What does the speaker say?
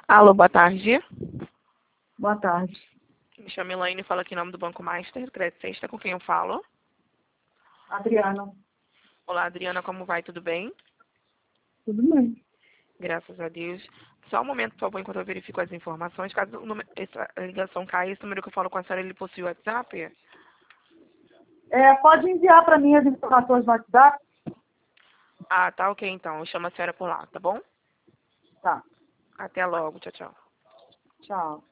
Alô, boa tarde. Boa tarde. Me chamo Elaine e falo aqui em nome do Banco Master, Crédito Sexta, com quem eu falo. Adriana. Olá, Adriana, como vai? Tudo bem? Tudo bem. Graças a Deus. Só um momento, por favor, enquanto eu verifico as informações. Caso essa ligação caia, esse número que eu falo com a senhora, ele possui WhatsApp? Pode enviar para mim as informações no WhatsApp? Ah, tá ok então. Eu chamo a senhora por lá, tá bom? Tá. Até logo. Tchau, tchau. Tchau.